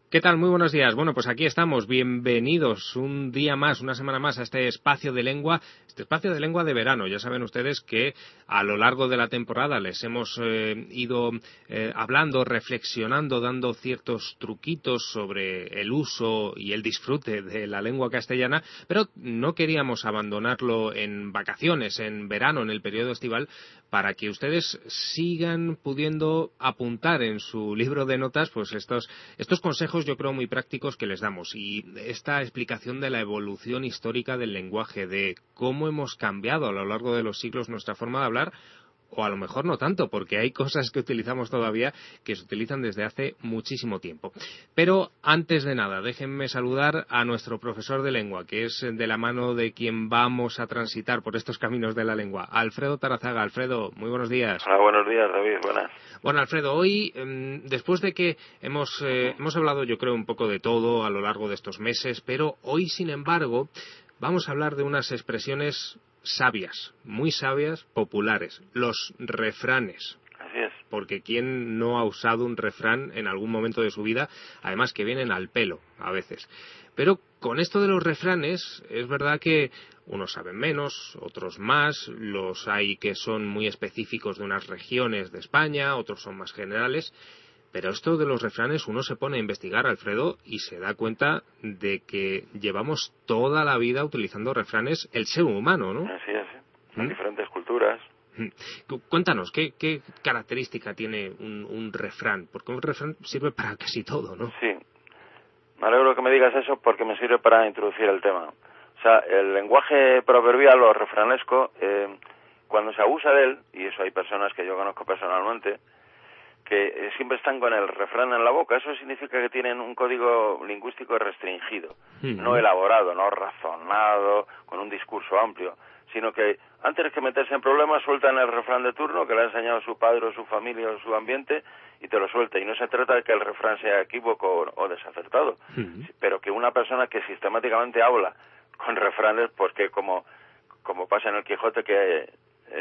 ¿Qué tal? Muy buenos días. Bueno, pues aquí estamos. Bienvenidos un día más, una semana más a este espacio de lengua de verano. Ya saben ustedes que a lo largo de la temporada les hemos ido hablando, reflexionando, dando ciertos truquitos sobre el uso y el disfrute de la lengua castellana, pero no queríamos abandonarlo en vacaciones, en verano, en el periodo estival, para que ustedes sigan pudiendo apuntar en su libro de notas pues estos consejos, yo creo, muy prácticos que les damos, y esta explicación de la evolución histórica del lenguaje, de cómo hemos cambiado a lo largo de los siglos nuestra forma de hablar, o a lo mejor no tanto, porque hay cosas que utilizamos todavía que se utilizan desde hace muchísimo tiempo. Pero antes de nada, déjenme saludar a nuestro profesor de lengua, que es de la mano de quien vamos a transitar por estos caminos de la lengua, Alfredo Tarazaga. Alfredo, muy buenos días. Hola, buenos días, David. Buenas. Bueno, Alfredo, hoy, después de que hemos hablado, yo creo, un poco de todo a lo largo de estos meses, pero hoy, sin embargo, vamos a hablar de unas expresiones sabias, muy sabias, populares, los refranes. Así es. Porque ¿quién no ha usado un refrán en algún momento de su vida? Además que vienen al pelo, a veces. Pero con esto de los refranes, es verdad que unos saben menos, otros más, los hay que son muy específicos de unas regiones de España, otros son más generales. Pero esto de los refranes, uno se pone a investigar, Alfredo, y se da cuenta de que llevamos toda la vida utilizando refranes el ser humano, ¿no? Así es, en diferentes culturas. Cuéntanos, ¿qué característica tiene un refrán? Porque un refrán sirve para casi todo, ¿no? Sí, me alegro que me digas eso porque me sirve para introducir el tema. O sea, el lenguaje proverbial o refranesco, cuando se abusa de él, y eso hay personas que yo conozco personalmente, que siempre están con el refrán en la boca, eso significa que tienen un código lingüístico restringido, no elaborado, no razonado, con un discurso amplio, sino que antes que meterse en problemas sueltan el refrán de turno que le ha enseñado su padre o su familia o su ambiente y te lo suelta. Y no se trata de que el refrán sea equívoco o desacertado, pero que una persona que sistemáticamente habla con refranes, pues que como pasa en el Quijote, que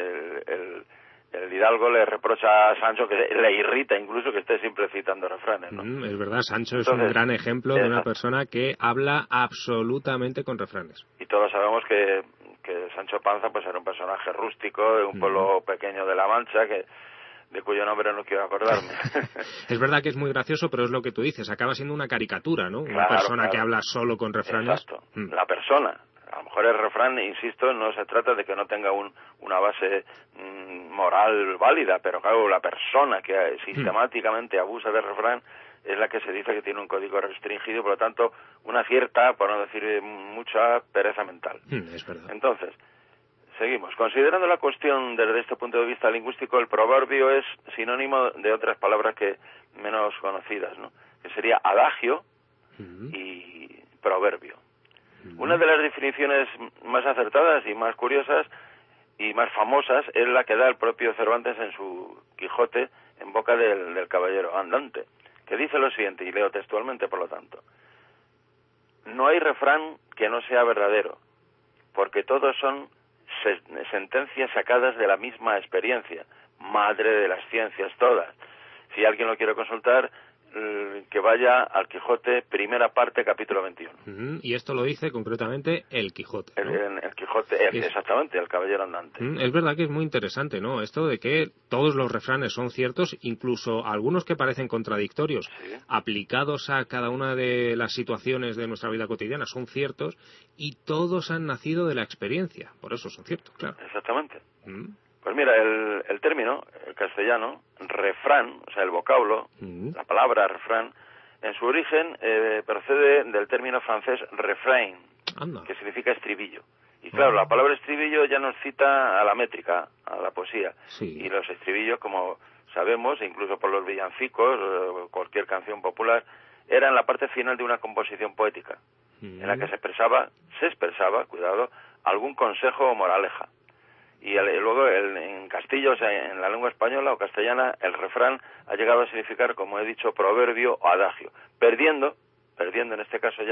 el hidalgo le reprocha a Sancho que le irrita incluso que esté siempre citando refranes, ¿no? Es verdad, Sancho es un gran ejemplo de una persona que habla absolutamente con refranes. Y todos sabemos que Sancho Panza pues era un personaje rústico de un pueblo pequeño de La Mancha de cuyo nombre no quiero acordarme. Es verdad que es muy gracioso, pero es lo que tú dices, acaba siendo una caricatura, ¿no? Claro, una persona que habla solo con refranes. Exacto. La persona. A lo mejor el refrán, insisto, no se trata de que no tenga una base moral válida, pero claro, la persona que sistemáticamente abusa del refrán es la que se dice que tiene un código restringido, por lo tanto, una cierta, por no decir mucha, pereza mental. Es verdad. Entonces, seguimos. Considerando la cuestión desde este punto de vista lingüístico, el proverbio es sinónimo de otras palabras que menos conocidas, ¿no? Que sería adagio y proverbio. Una de las definiciones más acertadas y más curiosas y más famosas es la que da el propio Cervantes en su Quijote en boca del caballero andante, que dice lo siguiente, y leo textualmente por lo tanto: no hay refrán que no sea verdadero, porque todos son sentencias sacadas de la misma experiencia, madre de las ciencias todas. Si alguien lo quiere consultar, que vaya al Quijote, primera parte, capítulo 21. Y esto lo dice concretamente el Quijote, ¿no? El Quijote, exactamente, el caballero andante. Es verdad que es muy interesante, ¿no? Esto de que todos los refranes son ciertos, incluso algunos que parecen contradictorios, aplicados a cada una de las situaciones de nuestra vida cotidiana, son ciertos, y todos han nacido de la experiencia, por eso son ciertos, claro. Exactamente. Pues mira, el término, el castellano, refrán, o sea, el vocablo, la palabra refrán, en su origen procede del término francés refrain, que significa estribillo. Y claro, la palabra estribillo ya nos cita a la métrica, a la poesía. Y los estribillos, como sabemos, incluso por los villancicos, cualquier canción popular, eran la parte final de una composición poética, en la que se expresaba, cuidado, algún consejo o moraleja. Y luego en Castillo, o sea, en la lengua española o castellana, el refrán ha llegado a significar, como he dicho, proverbio o adagio, perdiendo en este caso ya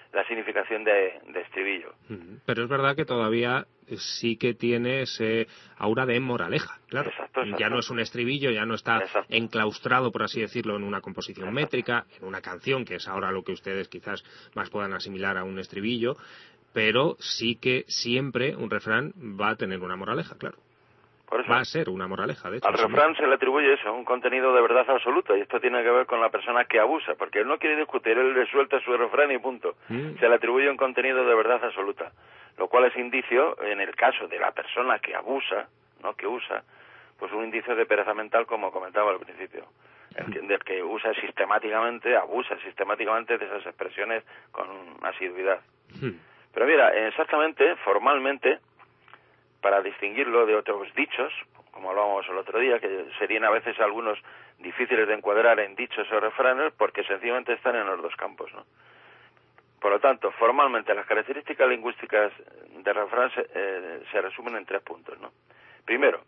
la significación de estribillo. Pero es verdad que todavía sí que tiene ese aura de moraleja, claro. Exacto. Ya no es un estribillo, ya no está enclaustrado, por así decirlo, en una composición métrica, en una canción, que es ahora lo que ustedes quizás más puedan asimilar a un estribillo, pero sí que siempre un refrán va a tener una moraleja, claro. Por eso, va a ser una moraleja, de hecho. Al refrán se le atribuye eso, un contenido de verdad absoluta, y esto tiene que ver con la persona que abusa, porque él no quiere discutir, él le suelta su refrán y punto. Se le atribuye un contenido de verdad absoluta, lo cual es indicio, en el caso de la persona que abusa, no que usa, pues un indicio de pereza mental, como comentaba al principio. Del que usa sistemáticamente, abusa sistemáticamente de esas expresiones con asiduidad. Pero mira, exactamente, formalmente, para distinguirlo de otros dichos, como hablábamos el otro día, que serían a veces algunos difíciles de encuadrar en dichos o refranes, porque sencillamente están en los dos campos, ¿no? Por lo tanto, formalmente las características lingüísticas de refrán se resumen en 3 puntos, ¿no? Primero,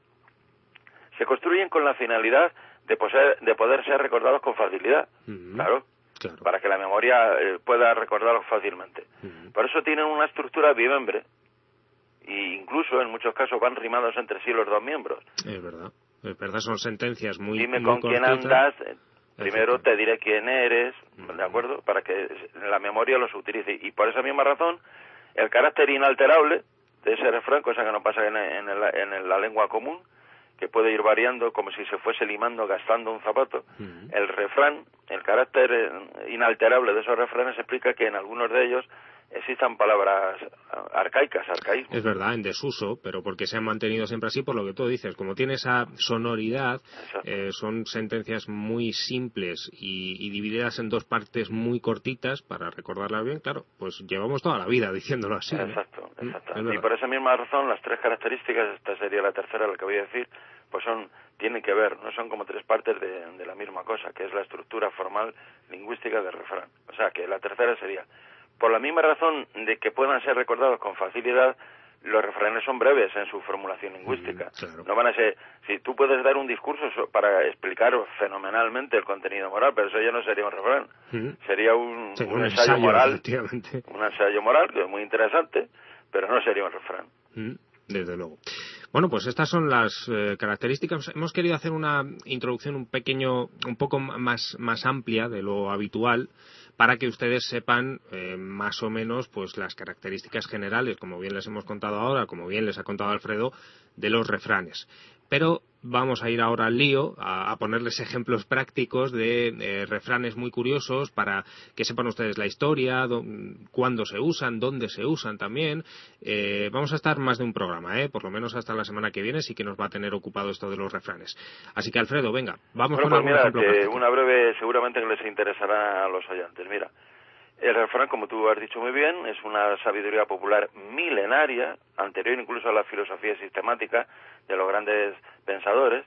se construyen con la finalidad de poder ser recordados con facilidad, claro, para que la memoria pueda recordarlos fácilmente. Por eso tienen una estructura bimembre, e incluso en muchos casos van rimados entre sí los dos miembros. Es verdad, son sentencias muy Dime muy con quién cortitas. andas, primero te diré quién eres, ¿de acuerdo? Para que la memoria los utilice. Y por esa misma razón, el carácter inalterable de ese refrán, cosa que no pasa en la lengua común, que puede ir variando como si se fuese limando, gastando un zapato. El refrán, el carácter inalterable de esos refranes explica que en algunos de ellos existan palabras arcaicas, arcaísmos. Es verdad, en desuso, pero porque se han mantenido siempre así, por lo que tú dices. Como tiene esa sonoridad, son sentencias muy simples y divididas en 2 partes muy cortitas, para recordarlas bien, claro, pues llevamos toda la vida diciéndolo así. Exacto. Y por esa misma razón, las 3 características, esta sería la tercera, la que voy a decir, pues tienen que ver, no son como 3 partes de la misma cosa, que es la estructura formal lingüística del refrán. O sea, que la tercera sería, por la misma razón de que puedan ser recordados con facilidad, los refranes son breves en su formulación lingüística. No van a ser, si tú puedes dar un discurso para explicar fenomenalmente el contenido moral, pero eso ya no sería un refrán, sería un ensayo moral, un ensayo moral que es muy interesante, pero no sería un refrán. Desde luego. Bueno, pues estas son las características. Hemos querido hacer una introducción un poco más amplia de lo habitual, para que ustedes sepan más o menos pues las características generales, como bien les hemos contado ahora, como bien les ha contado Alfredo, de los refranes. Pero vamos a ir ahora al lío, a ponerles ejemplos prácticos de refranes muy curiosos para que sepan ustedes la historia, cuándo se usan, dónde se usan también. Vamos a estar más de un programa, por lo menos hasta la semana que viene sí que nos va a tener ocupado esto de los refranes. Así que, Alfredo, venga, vamos con algún ejemplo práctico. Una breve seguramente que les interesará a los oyentes. Mira, el refrán, como tú has dicho muy bien, es una sabiduría popular milenaria, anterior incluso a la filosofía sistemática de los grandes pensadores,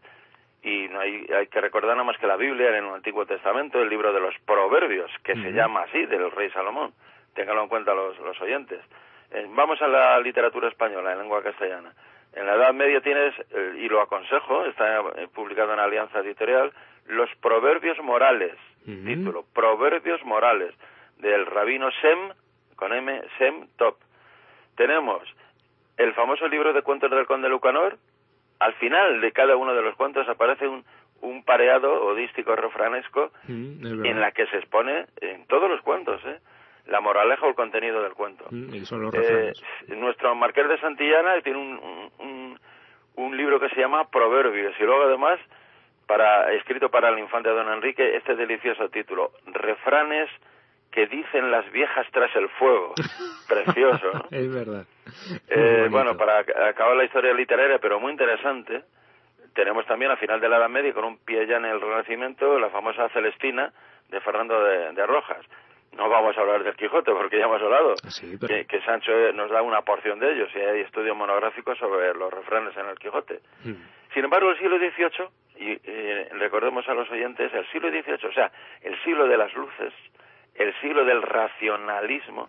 y no hay que recordar nada más que la Biblia en el Antiguo Testamento, el libro de los Proverbios, que se llama así, del rey Salomón. Ténganlo en cuenta los oyentes. Vamos a la literatura española, en lengua castellana. En la Edad Media tienes, y lo aconsejo, está publicado en Alianza Editorial, Los Proverbios Morales, título, Proverbios Morales, del rabino Sem, con M, Sem Top. Tenemos el famoso libro de cuentos del conde Lucanor. Al final de cada uno de los cuentos aparece un pareado odístico refranesco en la que se expone en todos los cuentos, la moraleja o el contenido del cuento. Y son los refranes. Nuestro Marqués de Santillana tiene un libro que se llama Proverbios, y luego además escrito para el infante Don Enrique, este delicioso título, Refranes que dicen las viejas tras el fuego. Precioso, ¿no? Es verdad. Bueno, para acabar la historia literaria, pero muy interesante, tenemos también a final de la Edad Media, con un pie ya en el Renacimiento, la famosa Celestina de Fernando de Rojas. No vamos a hablar del Quijote, porque ya hemos hablado, que Sancho nos da una porción de ellos, y hay estudios monográficos sobre los refranes en el Quijote. Sin embargo, el siglo XVIII, y recordemos a los oyentes, el siglo XVIII, o sea, el siglo de las luces, el siglo del racionalismo,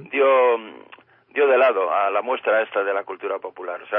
dio de lado a la muestra esta de la cultura popular. O sea,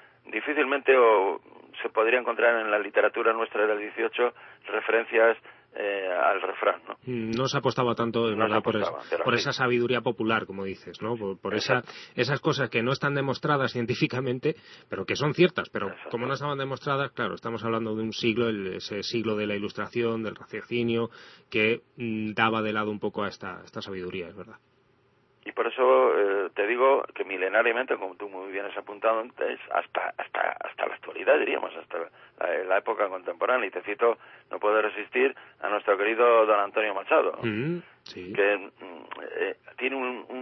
difícilmente se podría encontrar en la literatura nuestra del XVIII referencias al refrán, ¿no? No se apostaba tanto, de verdad, por esa sabiduría popular, como dices, ¿no? Por esas cosas que no están demostradas científicamente, pero que son ciertas, pero exacto, como no estaban demostradas, claro, estamos hablando de un siglo, ese siglo de la Ilustración, del raciocinio, que daba de lado un poco a esta sabiduría, es verdad. Y por eso te digo que milenariamente, como tú muy bien has apuntado antes, hasta la actualidad, diríamos, hasta la época contemporánea. Y te cito, no puedo resistir a nuestro querido don Antonio Machado, sí, que tiene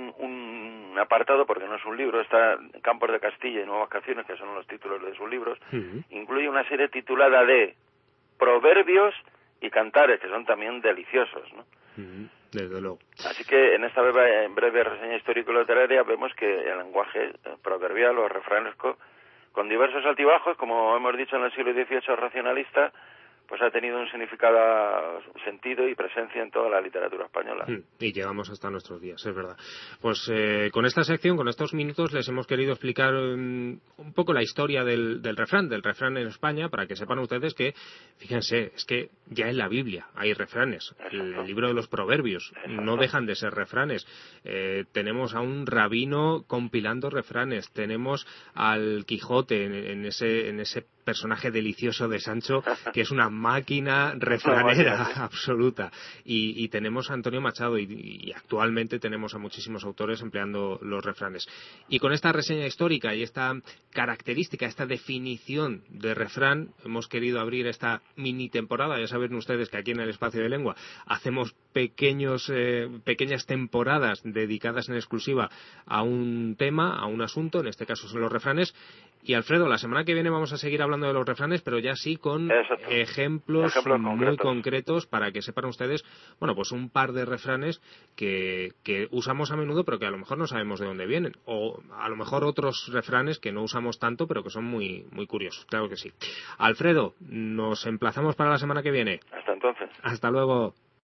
un apartado, porque no es un libro, está Campos de Castilla y Nuevas Canciones, que son los títulos de sus libros, incluye una serie titulada de Proverbios y Cantares, que son también deliciosos, ¿no? Desde luego. Así que en esta breve reseña histórico-literaria vemos que el lenguaje proverbial o refranesco, con diversos altibajos, como hemos dicho en el siglo XVIII racionalista, pues ha tenido un significado, sentido y presencia en toda la literatura española. Y llegamos hasta nuestros días, es verdad. Pues con esta sección, con estos minutos, les hemos querido explicar un poco la historia del refrán en España, para que sepan ustedes que, fíjense, es que ya en la Biblia hay refranes. El libro de los Proverbios no dejan de ser refranes. Tenemos a un rabino compilando refranes. Tenemos al Quijote en ese personaje delicioso de Sancho, que es una máquina refranera absoluta. Y tenemos a Antonio Machado y actualmente tenemos a muchísimos autores empleando los refranes. Y con esta reseña histórica y esta característica, esta definición de refrán, hemos querido abrir esta mini temporada. Ya saben ustedes que aquí en el Espacio de Lengua hacemos pequeñas temporadas dedicadas en exclusiva a un tema, a un asunto, en este caso son los refranes. Y Alfredo, la semana que viene vamos a seguir hablando de los refranes, pero ya sí con ejemplos muy concretos para que sepan ustedes, bueno, pues un par de refranes que usamos a menudo, pero que a lo mejor no sabemos de dónde vienen, o a lo mejor otros refranes que no usamos tanto, pero que son muy, muy curiosos, claro que sí. Alfredo, nos emplazamos para la semana que viene. Hasta entonces. Hasta luego.